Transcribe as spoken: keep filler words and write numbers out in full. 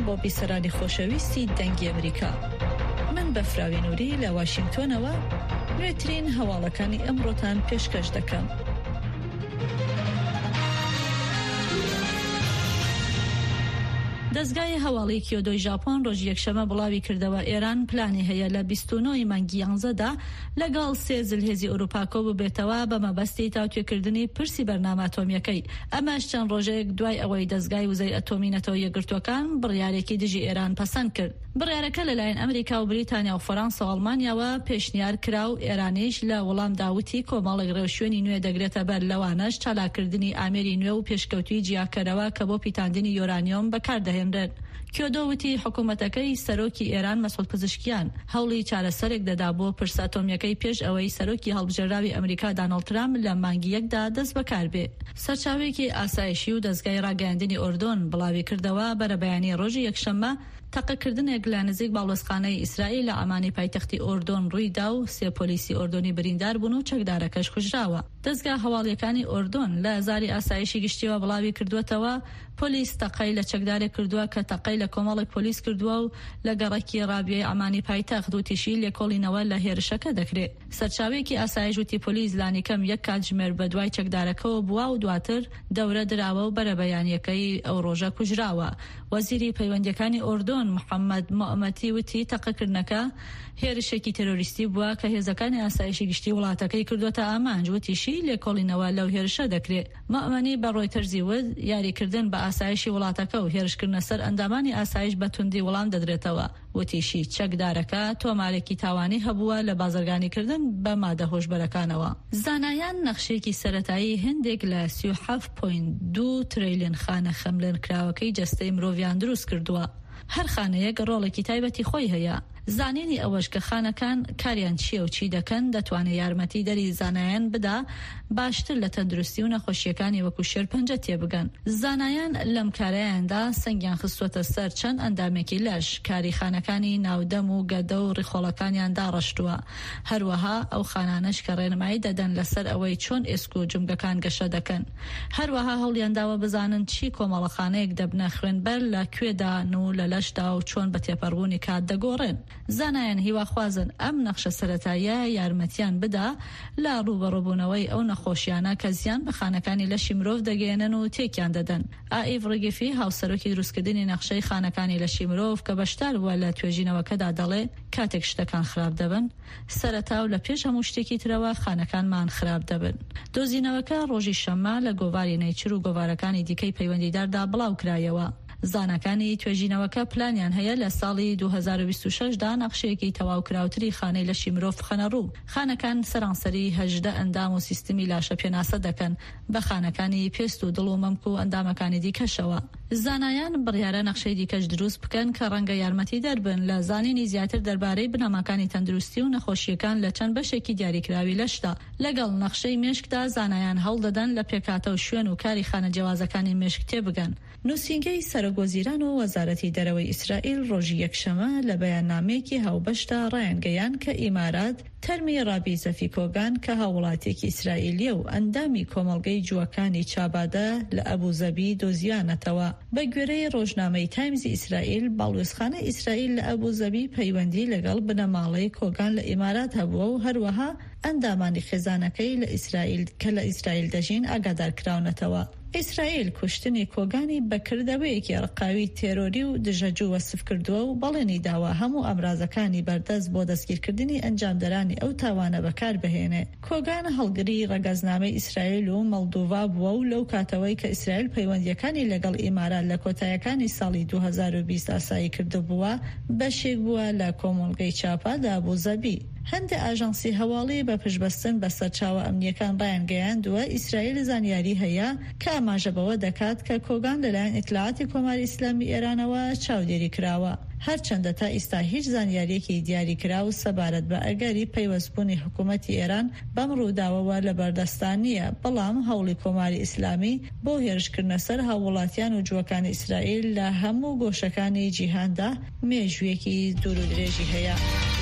بۆ بیسەرانی خۆشەویستی دەنگی ئەمریکا. من بەفراوی نووری لە واشنگتۆنەوە نوێترین هەواڵەکانی ئەمڕۆتان پێشکەش دەکەم. دەزگای هەواڵی کیۆدۆی ژاپۆن ڕۆژی یەکشەمە بڵاوی کردەوە ئێران پلانی هەیە لە بیست و نۆی مانگی یانزەدا لەگەڵ سێ زلهێزی ئەوروپا کۆ ببێتەوە بە مەبەستی تاوتوێکردنی پرسی بەرنامە ئەتۆمیەکەی. ئەمەش چەند ڕۆژێک دوای ئەوەی دەزگای وزەی ئەتۆمی نەتەوە یەکگرتووەکان بڕیارێکی دژی ئێران پەسەند کرد. بڕیارەکە لەلایەن ئەمریکا و بریتانیا و فەڕەنسا و ئەڵمانیاوە پێشنیار کرا و ئێرانیش لە وەڵام داوتی کۆمەڵێک ڕێوشوێنی نوێ دەگرێتە بەر، لەوانەش چالاکردنی ئامێری نوێ و پێشکەوتوی جیاکەرەوە کە بۆ پیتاندنی یۆرانیۆم بەکاردەهێنرێن. کیۆدۆ وتی حکوومەتەکەی سەرۆکی ئێران مەسعود پزیشکیان هەوڵی چارەسەرێک دەدا بۆ پرسە ئەتۆمیەکەی پێش ئەوەی سەرۆکی هەڵبژێراوی ئەمریکا دانەڵد ترامپ لە مانگی یەکدا دەست بەکار بێ. سەرچاوێکی ئاسایشی و دەزگای ڕاگەیاندنی ئۆردۆن بڵاوی کردەوە بەرە بەیانی ڕۆژی یەکشەممە تەقەکردنێک لە نزیک باڵۆزخانەی ئیسرائیل لە ئەمانی پایتەختی ئۆردۆن ڕوویدا و سێ پۆلیسی ئۆردۆنی بریندار بوون و چەکدارەکەش کوژراوە. دەزگا هەواڵیەکانی ئۆردۆن لە هەزاری ئاسایشی گشتیەوە بڵاوی کردوێتەوە پۆلیس تەقەی لە چەکدارێک کردووە کە تەقەی لە کۆمەڵێک پۆلیس کردووە و لە گەڕێکی ڕابیەی ئەمانی پایتەخت و تیشی لێکۆڵینەوە لە هێرشەکە دەکرێت. سەرچاوێکی ئاسایش وتی پۆلیس لانیکەم یەک کاتژمێر بە دوای چەکدارەکەەوە بووە و دواتر دەورە دراوە و بەرە بەیانیەکەی ئەو ڕۆژە کوژراوە. وەزیری پەیوەندیەکانی ئۆردۆن محەممەد مۆمەتی وتی تەقەکردنەکە هێرشێکی تەرۆریستی بووە کە هێزەکانی ئاسایشی گشتی وڵاتەکەی کردوتە ئامانج و تیشی لێکۆڵینەوە لەو هێرشە دەکرێت. مۆمەنی بە ڕۆیتەرزی وت یاریکردن بە ئاسایشی وڵاتەکە و هێرشکردنە سەر ئەندامانی ئاسایش بە توندی وەڵام دەدرێتەوە. وتیشی چەکدارەکە تۆمارێکی تاوانی هەبووە لە بازرگانیکردن بە مادە هۆشبەرەکانەوە. زانایان نەخشێکی سەرەتایی هێندێک لە سی و هەفت پۆینت دوو تریلیۆن خانە خەملێن کراوەکەی جەستەی مرۆڤیان دروست کردووە. هەر خانەیەک ڕۆڵێکی تایبەتی خۆی هەیە. زانینی ئەوەش کە خانەکان کاریان چیە و چی دەکەن دەتوانێت یارمەتی دەری زانایان بدا باشتر لە تەندروستی و نەخۆشیەکانی وەکو شێرپەنجە تێبگەن. زانایان لەم کارەیاندا سەنگیان خستوەتە سەر چەند ئەندامێکی لەش، کاری خانەکانی ناودەم و گەدە و ڕیخۆڵەکانیان داڕەشتووە. هەروەها ئەو خانانش کە ڕێنمایی دەدەن لەسەر ئەوەی چۆن ئێسک و جمگەکان گەشە دەکەن. هەروەها هەوڵیان داوە بزانن چی کۆمەڵەخانەیەک دەبنە خوێنبەر لە کوێدان و لە لەشدا و چۆن بە تێپەڕبوونی کات دەگۆڕێن. زانایان هیواخوازن ئەم نەخشە سەرەتاییە یارمەتیان بدا لە ڕوبەڕووبوونەوەی ئەو نەخۆشیانە کە زیان بە خانەکانی لەشی مرۆڤ دەگەێنن و تێکیان دەدەن. ئائیڤ ڕێگیفی هاوسەرۆکی دروستکردنی نەخشەی خانەکانی لەشی مرۆڤ کە بەشدار بووە لە توێژینەوەکەدا دەڵێ کاتێک شتەکان خراپ دەبن سەرەتا و لە پێش هەموو شتێکی ترەوە خانەکانمان خراپ دەبن. دۆزینەوەکە ڕۆژی شەممە لە گۆڤاری نەیچر و گۆڤارەکانی دیکەی پەیوەندیداردا بڵاو کرایەوە. زانەکانی توێژینەوەکە پلانیان هەیە لە ساڵی دوو هەزار و بیست و شەش دا نەخشەیەکی تەواوکراوتری خانەی لەشی مرۆڤ بخەنە ڕوو. خانەکان سەرانسەری هەژدە ئەندام و سیستمی لاشە پێناسە دەکەن بە خانەکانی پێست و دڵ و مەمک و ئەندامەکانی دیکەشەوە. زانایان بڕیارە نەخشەی دیکەش دروست بکەن کە ڕەنگە یارمەتی دەربن لە زانینی زیاتر دەربارەی بنەماکانی تەندروستی و نەخۆشیەکان لە چەند بەشێکی دیاریکراوی لەشدا. لەگەڵ نەخشەی مێشکدا زانایان هەوڵ دەدەن لە پێکاتە و شوێن و کاری خانە جیاوازەکانی مێشک تێبگەن. نووسینگەی سەرۆکوەزیران و وەزارەتی دەرەوەی ئیسرائیل ڕۆژی یەکشەمە لە بەیاننامەیەکی هاوبەشدا ڕایانگەیان کە ئیمارات تەرمی ڕابی زەفی کۆگان کە هاوڵاتێکی ئیسرائیلیە و ئەندامی کۆمەڵگەی جووەکانی چابادە لە ئەبوزەبی دۆزیانەتەوە. بە گوێرەی ڕۆژنامەی تایمزی ئیسرائیل باڵوێزخانە ئیسرائیل لە ئەبوزەبی پەیوەندی لەگەڵ بنەماڵەی کۆگان لە ئیمارات هەبووە و هەروەها ئەندامانی خێزانەکەی لە ئیسرائیل کە لە ئیسرائیل دەژین ئاگادار کراونەتەوە. ئیسرائیل کوشتنی کۆگانی بەکردەوەیەکی ڕقاوی تێرۆری و دژەجوو وەسف کردووە و بەڵێنی داوا هەموو ئەمرازەکانی بەردەست بۆ دەستگیرکردنی ئەنجامدەرانی ئەو تاوانە بەکار بهێنێ. کۆگان هەڵگری ڕەگەزنامەی ئیسرائیل و مەڵدۆڤا بووە و لەو کاتەوەی کە ئیسرائیل پەیوەندیەکانی لەگەڵ ئیمارات لە کۆتاییەکانی ساڵی دوو هەزار و بیست ئاسایی کردبووە بەشێک بووە لە کۆمەڵگەی چاپا لە ئەبوزەبی. هەندێک ئاژانسی هەواڵی بە پشتبەستن بە سەرچاوە ئەمنیەکان ڕایانگەیاندووە ئیسرائیل زانیاری هەیە کە ئاماژە بەوە دەکات کە کۆگان لەلایەن ئیتلاعاتی کۆماری ئیسلامی ئێرانەوە چاودێری کراوە. هەرچەندە تا ئێستا هیچ زانیاریەکی دیاری کرا و سەبارەت بە ئەگەری پەیوەستبوونی حکوومەتی ئێران بەم ڕووداوەوە لە بەردەستان نییە، بەڵام هەوڵی کۆماری ئیسلامی بۆ هێرشکردنە سەر هاوڵاتیان و جووەکانی ئیسرائیل لە هەموو گۆشەکانی جیهاندا مێژوویەکی دوور و درێژی هەیە.